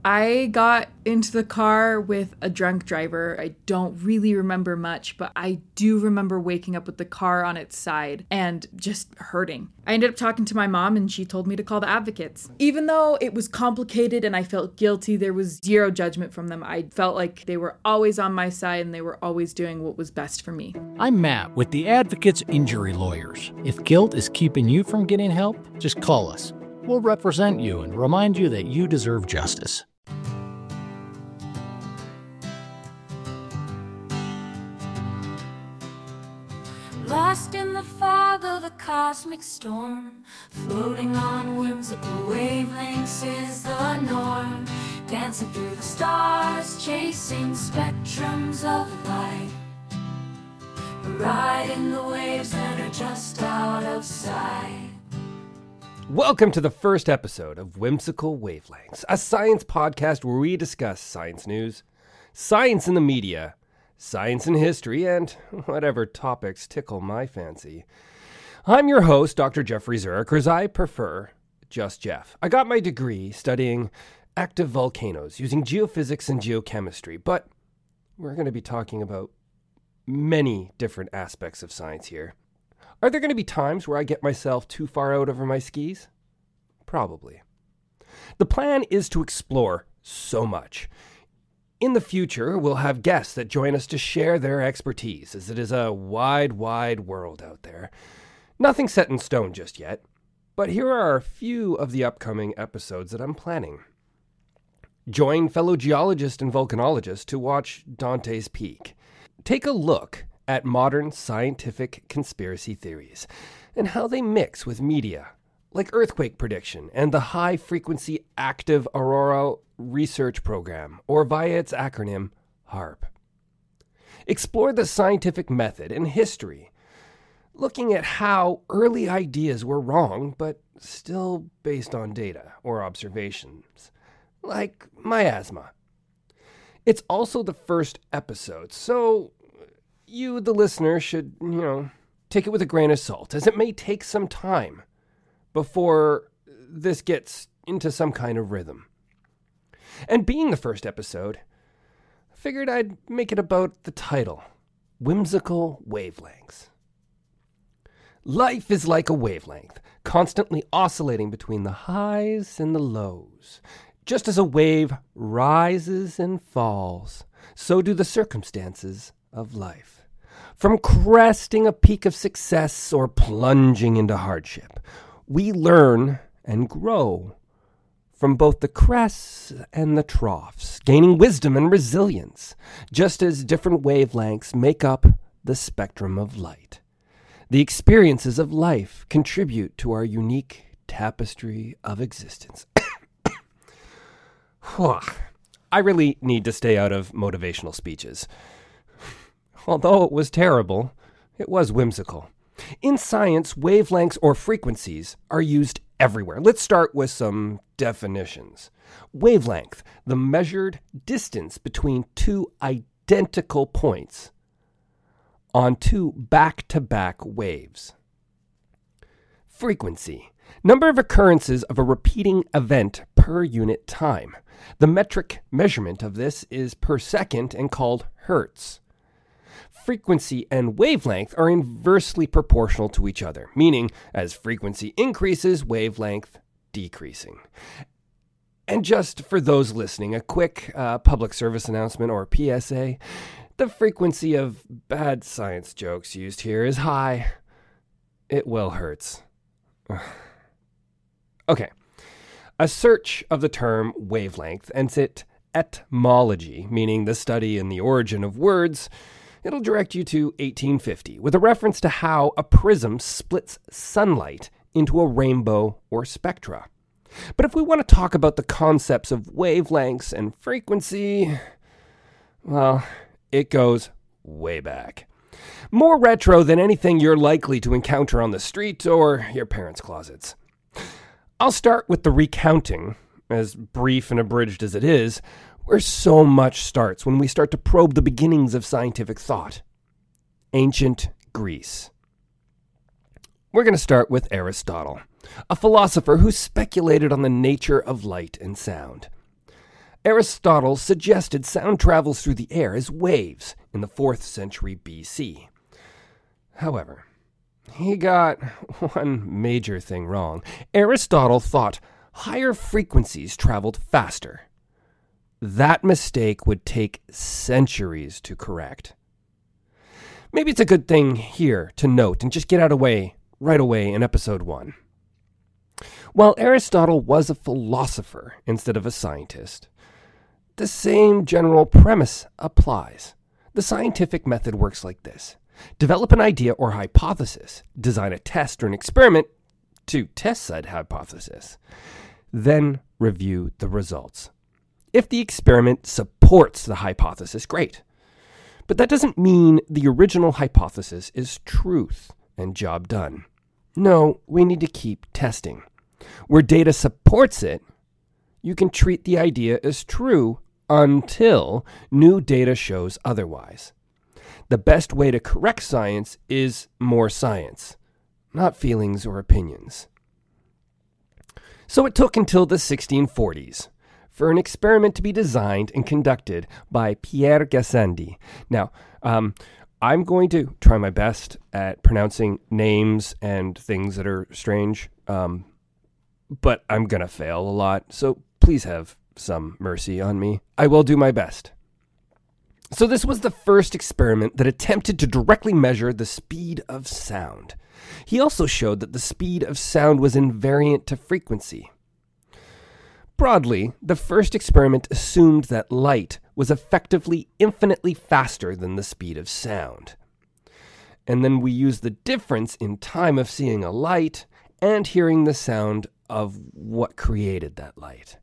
I got into the car with a drunk driver. I don't really remember much, but I do remember waking up with the car on its side and just hurting. I ended up talking to my mom and she told me to call the advocates. Even though it was complicated and I felt guilty, there was zero judgment from them. I felt like they were always on my side and they were always doing what was best for me. I'm Matt with the Advocates Injury Lawyers. If guilt is keeping you from getting help, just call us. We'll represent you and remind you that you deserve justice. Lost in the fog of a cosmic storm, floating on whimsical wavelengths is the norm. Dancing through the stars, chasing spectrums of light, riding the waves that are just out of sight. Welcome to the first episode of Whimsical Wavelengths, a science podcast where we discuss science news, science in the media, science and history, and whatever topics tickle my fancy. I'm your host, Dr. Jeffrey Zurich, or as I prefer, just Jeff. I got my degree studying active volcanoes using geophysics and geochemistry, but we're going to be talking about many different aspects of science here. Are there going to be times where I get myself too far out over my skis? Probably. The plan is to explore so much. In the future, we'll have guests that join us to share their expertise, as it is a wide, wide world out there. Nothing set in stone just yet, but here are a few of the upcoming episodes that I'm planning. Join fellow geologist and volcanologist to watch Dante's Peak. Take a look at modern scientific conspiracy theories and how they mix with media, like earthquake prediction and the High-Frequency Active Aurora Research Program, or via its acronym, HAARP. Explore the scientific method and history, looking at how early ideas were wrong, but still based on data or observations, like miasma. It's also the first episode, so you, the listener, should, take it with a grain of salt, as it may take some time before this gets into some kind of rhythm. And being the first episode, I figured I'd make it about the title, Whimsical Wavelengths. Life is like a wavelength, constantly oscillating between the highs and the lows. Just as a wave rises and falls, so do the circumstances of life. From cresting a peak of success or plunging into hardship, we learn and grow from both the crests and the troughs, gaining wisdom and resilience, just as different wavelengths make up the spectrum of light. The experiences of life contribute to our unique tapestry of existence. I really need to stay out of motivational speeches. Although it was terrible, it was whimsical. In science, wavelengths or frequencies are used everywhere. Let's start with some definitions. Wavelength, the measured distance between two identical points on two back-to-back waves. Frequency, number of occurrences of a repeating event per unit time. The metric measurement of this is per second and called hertz. Frequency and wavelength are inversely proportional to each other, meaning as frequency increases, wavelength decreasing. And just for those listening, a quick public service announcement or PSA. The frequency of bad science jokes used here is high. It well hurts. Okay. A search of the term wavelength and its etymology, meaning the study and the origin of words, it'll direct you to 1850 with a reference to how a prism splits sunlight into a rainbow or spectra. But if we want to talk about the concepts of wavelengths and frequency, well, it goes way back. More retro than anything you're likely to encounter on the street or your parents' closets. I'll start with the recounting, as brief and abridged as it is, where so much starts when we start to probe the beginnings of scientific thought. Ancient Greece. We're going to start with Aristotle, a philosopher who speculated on the nature of light and sound. Aristotle suggested sound travels through the air as waves in the 4th century BC. However, he got one major thing wrong. Aristotle thought higher frequencies traveled faster. That mistake would take centuries to correct. Maybe it's a good thing here to note and just get out of the way right away in episode 1. While Aristotle was a philosopher instead of a scientist, the same general premise applies. The scientific method works like this. Develop an idea or hypothesis, design a test or an experiment to test said hypothesis, then review the results. If the experiment supports the hypothesis, great. But that doesn't mean the original hypothesis is truth and job done. No, we need to keep testing. Where data supports it, you can treat the idea as true until new data shows otherwise. The best way to correct science is more science, not feelings or opinions. So it took until the 1640s for an experiment to be designed and conducted by Pierre Gassendi. Now, I'm going to try my best at pronouncing names and things that are strange, but I'm going to fail a lot, so please have some mercy on me. I will do my best. So this was the first experiment that attempted to directly measure the speed of sound. He also showed that the speed of sound was invariant to frequency. Broadly, the first experiment assumed that light was effectively infinitely faster than the speed of sound. And then we used the difference in time of seeing a light and hearing the sound of what created that light.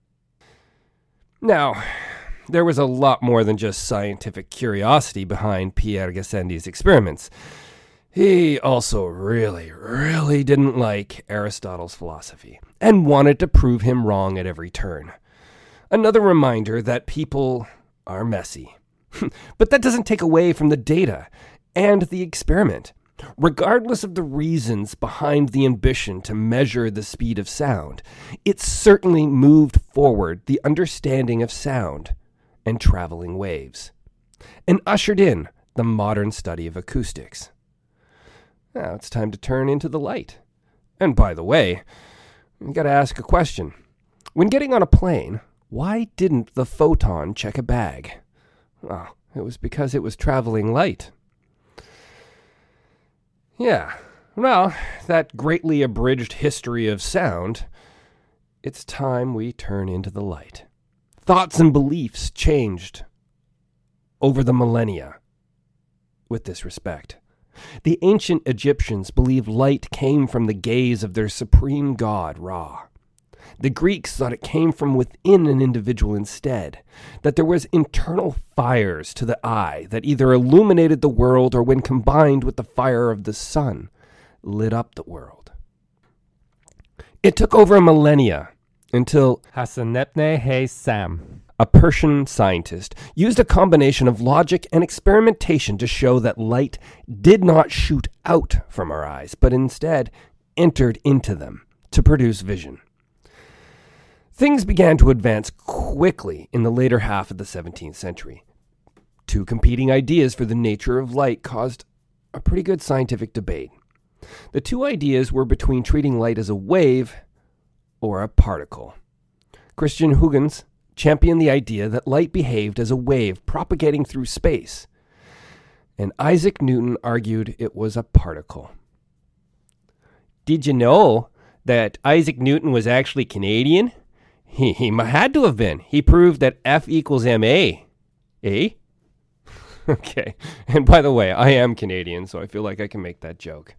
Now, there was a lot more than just scientific curiosity behind Pierre Gassendi's experiments. He also really didn't like Aristotle's philosophy and wanted to prove him wrong at every turn. Another reminder that people are messy. But that doesn't take away from the data and the experiment. Regardless of the reasons behind the ambition to measure the speed of sound, it certainly moved forward the understanding of sound and traveling waves, and ushered in the modern study of acoustics. Now it's time to turn into the light. And by the way, you got to ask a question. When getting on a plane, why didn't the photon check a bag? Well, it was because it was traveling light. Yeah, well, that greatly abridged history of sound, it's time we turn into the light. Thoughts and beliefs changed over the millennia with this respect. The ancient Egyptians believed light came from the gaze of their supreme god, Ra. The Greeks thought it came from within an individual instead, that there was internal fires to the eye that either illuminated the world or, when combined with the fire of the sun, lit up the world. It took over a millennia until Hasanetne Hay-Sam, a Persian scientist, used a combination of logic and experimentation to show that light did not shoot out from our eyes, but instead entered into them to produce vision. Things began to advance quickly in the later half of the 17th century. Two competing ideas for the nature of light caused a pretty good scientific debate. The two ideas were between treating light as a wave or a particle. Christian Huygens championed the idea that light behaved as a wave propagating through space, and Isaac Newton argued it was a particle. Did you know that Isaac Newton was actually Canadian? He had to have been. He proved that F equals ma. Eh? Okay. And by the way, I am Canadian, so I feel like I can make that joke.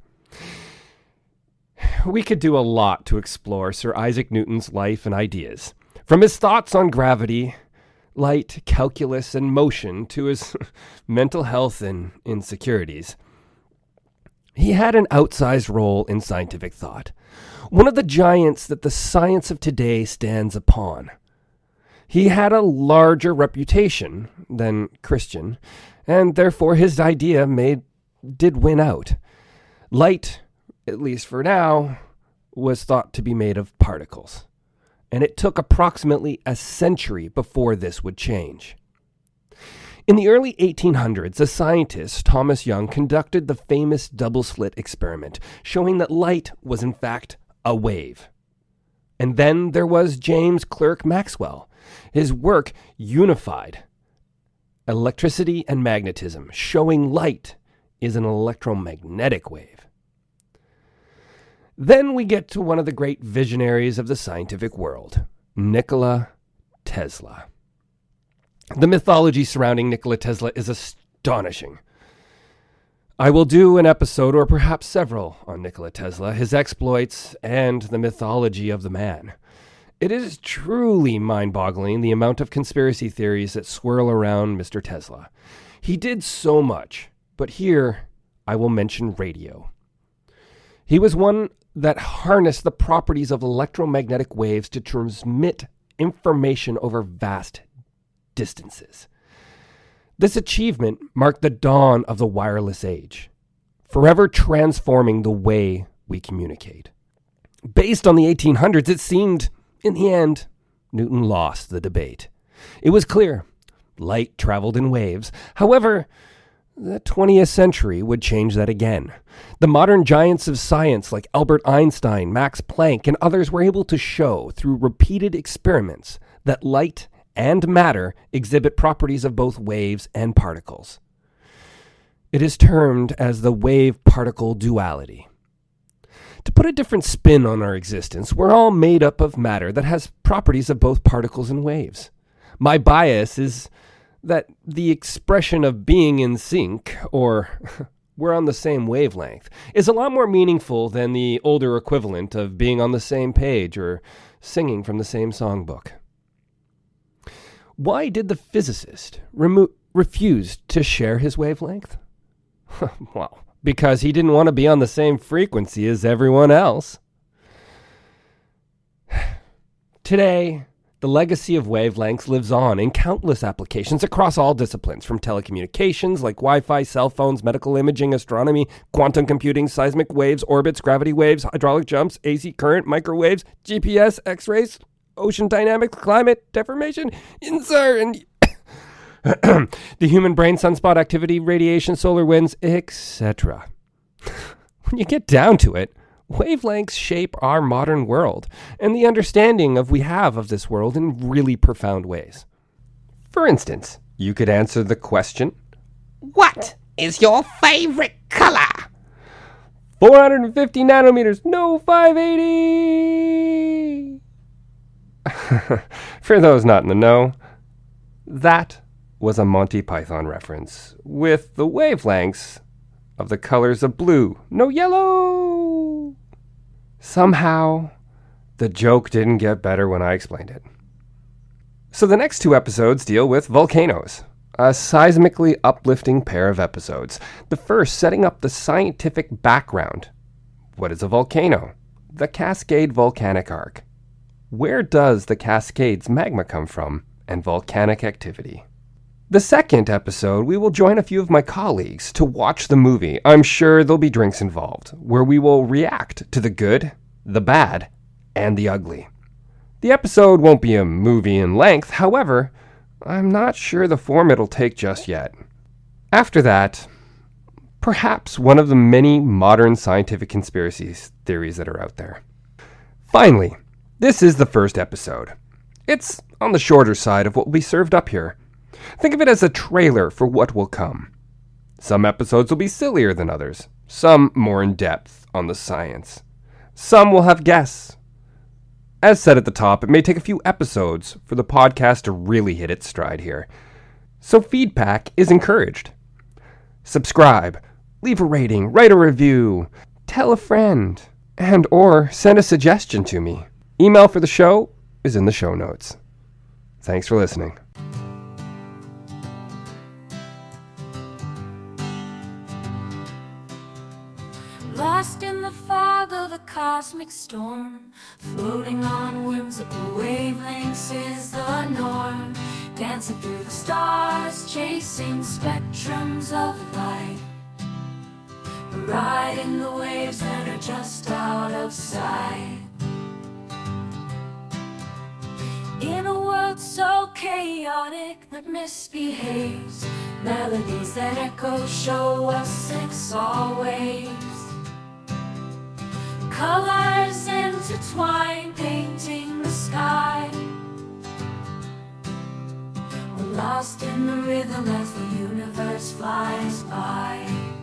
We could do a lot to explore Sir Isaac Newton's life and ideas. From his thoughts on gravity, light, calculus, and motion to his mental health and insecurities. He had an outsized role in scientific thought, one of the giants that the science of today stands upon. He had a larger reputation than Christian, and therefore his idea did win out. Light, at least for now, was thought to be made of particles. and it took approximately a century before this would change. In the early 1800s, the scientist Thomas Young conducted the famous double-slit experiment, showing that light was in fact a wave. And then there was James Clerk Maxwell. His work unified electricity and magnetism, showing light is an electromagnetic wave. Then we get to one of the great visionaries of the scientific world, Nikola Tesla. The mythology surrounding Nikola Tesla is astonishing. I will do an episode, or perhaps several, on Nikola Tesla, his exploits, and the mythology of the man. It is truly mind-boggling the amount of conspiracy theories that swirl around Mr. Tesla. He did so much, but here I will mention radio. He was one that harnessed the properties of electromagnetic waves to transmit information over vast distances. This achievement marked the dawn of the wireless age, forever transforming the way we communicate. Based on the 1800s, it seemed, in the end, Newton lost the debate. It was clear light traveled in waves. However, the 20th century would change that again. The modern giants of science like Albert Einstein, Max Planck, and others were able to show through repeated experiments that light and matter exhibit properties of both waves and particles. It is termed as the wave-particle duality. To put a different spin on our existence, we're all made up of matter that has properties of both particles and waves. My bias is that the expression of being in sync, or we're on the same wavelength, is a lot more meaningful than the older equivalent of being on the same page or singing from the same songbook. Why did the physicist refuse to share his wavelength? Well, because he didn't want to be on the same frequency as everyone else. Today, the legacy of wavelengths lives on in countless applications across all disciplines, from telecommunications like Wi-Fi, cell phones, medical imaging, astronomy, quantum computing, seismic waves, orbits, gravity waves, hydraulic jumps, AC current, microwaves, GPS, X-rays, ocean dynamics, climate, deformation, and the human brain, sunspot activity, radiation, solar winds, etc. When you get down to it, wavelengths shape our modern world and the understanding we have of this world in really profound ways. For instance, you could answer the question, what is your favorite color? 450 nanometers, no 580! For those not in the know, that was a Monty Python reference with the wavelengths of the colors of blue, no yellow. Somehow, the joke didn't get better when I explained it. So the next two episodes deal with volcanoes, a seismically uplifting pair of episodes. The first setting up the scientific background. What is a volcano? The Cascade Volcanic Arc. Where does the Cascades magma come from, and volcanic activity? The second episode, we will join a few of my colleagues to watch the movie. I'm sure there'll be drinks involved, where we will react to the good, the bad, and the ugly. The episode won't be a movie in length, however, I'm not sure the form it'll take just yet. After that, perhaps one of the many modern scientific conspiracy theories that are out there. Finally, this is the first episode. It's on the shorter side of what will be served up here. Think of it as a trailer for what will come. Some episodes will be sillier than others, some more in depth on the science. Some will have guests. As said at the top, it may take a few episodes for the podcast to really hit its stride here. So feedback is encouraged. Subscribe, leave a rating, write a review, tell a friend, and or send a suggestion to me. Email for the show is in the show notes. Thanks for listening. Lost in the fog of a cosmic storm, floating on whimsical wavelengths is the norm. Dancing through the stars, chasing spectrums of light, riding the waves that are just out of sight. world so chaotic that misbehaves. Melodies that echo show us it's always. Colors intertwine, painting the sky. We're lost in the rhythm as the universe flies by.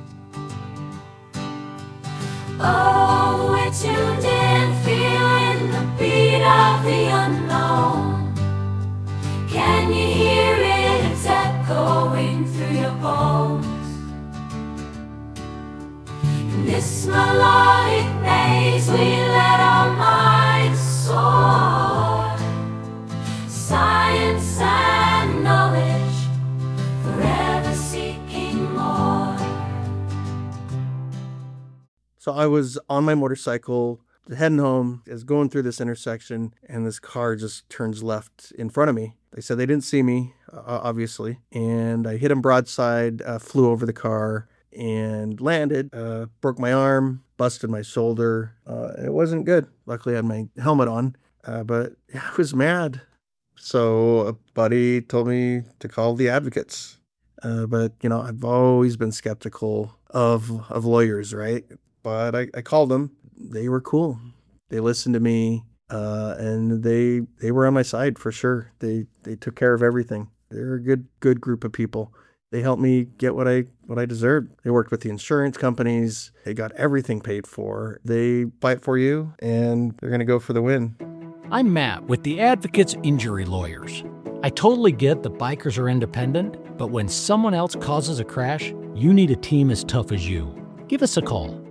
Oh, we're tuned in, feeling the beat of the unknown. Can you hear it? It's echoing through your bones. In this melodic maze, we let our minds soar. Science and knowledge, forever seeking more. So I was on my motorcycle heading home, is going through this intersection, and this car just turns left in front of me. They said they didn't see me, obviously, and I hit him broadside, flew over the car, and landed, broke my arm, busted my shoulder. It wasn't good. Luckily I had my helmet on, but yeah, I was mad. So a buddy told me to call the advocates. But, I've always been skeptical of lawyers, right? But I called them. They were cool. They listened to me, and they were on my side for sure. They took care of everything. They're a good group of people. They helped me get what I deserved. They worked with the insurance companies. They got everything paid for. They fight for you, and they're going to go for the win. I'm Matt with the Advocates Injury Lawyers. I totally get that bikers are independent, but when someone else causes a crash, you need a team as tough as you. Give us a call.